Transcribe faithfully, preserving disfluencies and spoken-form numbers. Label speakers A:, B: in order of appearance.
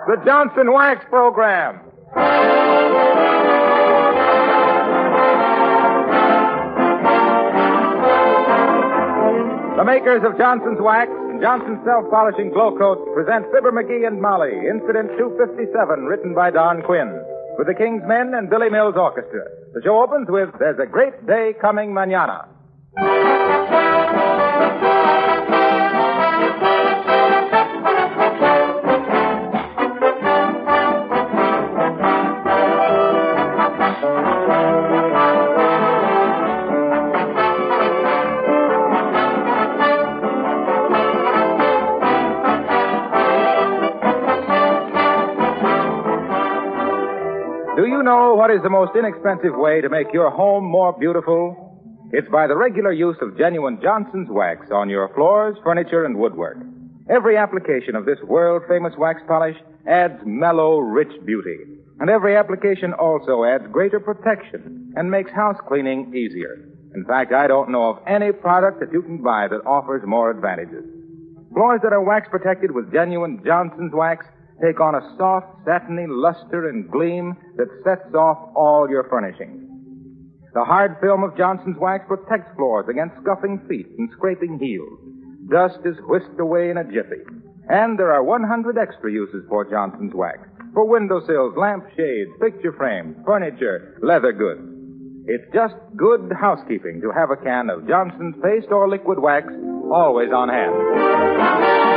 A: the Johnson Wax Program. The makers of Johnson's Wax and Johnson's Self-Polishing Glow Coat present Fibber McGee and Molly, Incident two fifty-seven, written by Don Quinn, with the King's Men and Billy Mills Orchestra. The show opens with There's a Great Day Coming Mañana. Do you know what is the most inexpensive way to make your home more beautiful? It's by the regular use of genuine Johnson's Wax on your floors, furniture, and woodwork. Every application of this world-famous wax polish adds mellow, rich beauty. And every application also adds greater protection and makes house cleaning easier. In fact, I don't know of any product that you can buy that offers more advantages. Floors that are wax protected with genuine Johnson's Wax take on a soft, satiny luster and gleam that sets off all your furnishings. The hard film of Johnson's Wax protects floors against scuffing feet and scraping heels. Dust is whisked away in a jiffy. And there are one hundred extra uses for Johnson's Wax. For windowsills, lampshades, picture frames, furniture, leather goods. It's just good housekeeping to have a can of Johnson's paste or liquid wax always on hand.